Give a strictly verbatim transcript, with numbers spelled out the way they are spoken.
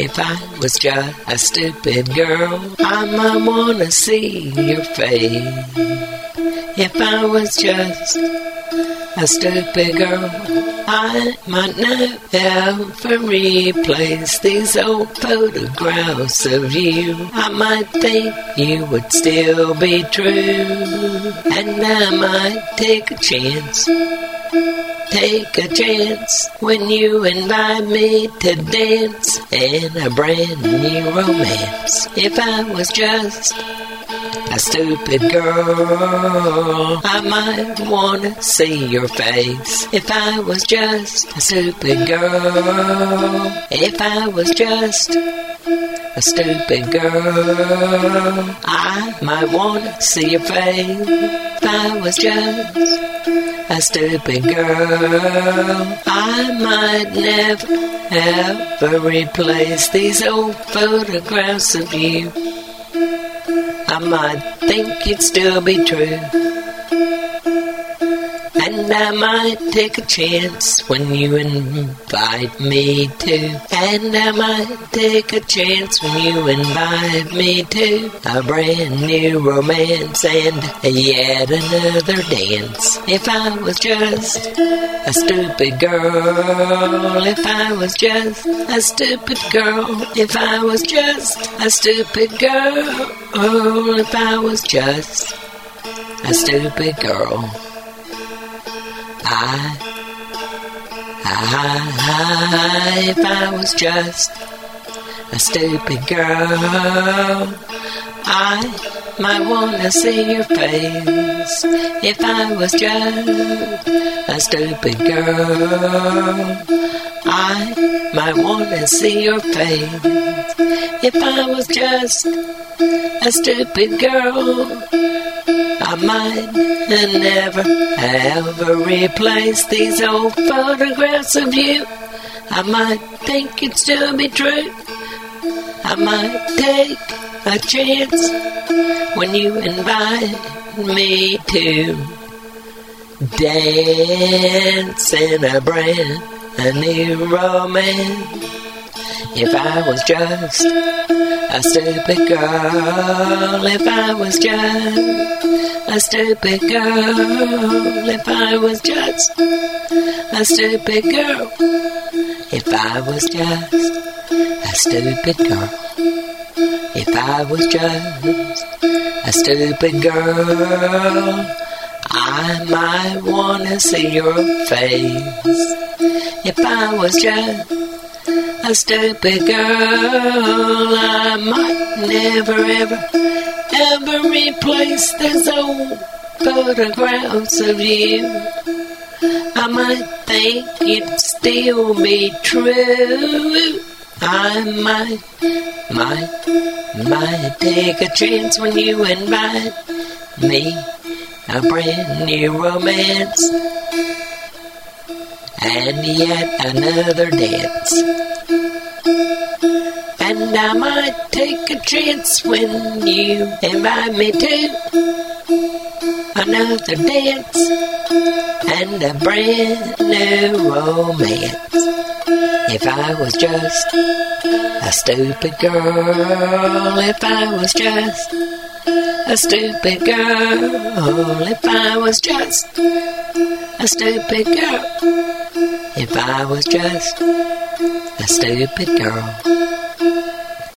If I was just a stupid girl, I might wanna see your face. If I was just a stupid girl, I might never replace these old photographs of you. I might think you would still be true, and I might take a chance. Take a chance when you invite me to dance in a brand new romance. If I was just a stupid girl, I might wanna see your face. If I was just a stupid girl, if I was just a stupid girl, I might wanna see your face. If I was just a stupid girl, I might never ever replace these old photographs of you. I might think you'd still be true, and I might take a chance when you invite me to. And I might take a chance when you invite me to a brand new romance and yet another dance. If I was just a stupid girl, if I was just a stupid girl, if I was just a stupid girl, if I was just a stupid girl, I, I, if I was just a stupid girl, I might wanna see your face. If I was just a stupid girl, I might wanna see your face. If I was just a stupid girl, I might never ever replace these old photographs of you. I might think it'd still be true. I might take a chance when you invite me to dance in a brand new romance. If I was just a stupid girl, if I was just a stupid girl, if I was just a stupid girl, if I was just a stupid girl, if I was just a stupid girl, I might wanna see your face. If I was just a stupid girl, I might never ever ever replace those old photographs of you. I might think it'd still be true. I might, might, might take a chance when you invite me a brand new romance and yet another dance. And I might take a chance when you invite me to another dance and a brand new romance. If I was just a stupid girl, if I was just a stupid girl, if I was just a stupid girl, if I was just a stupid girl.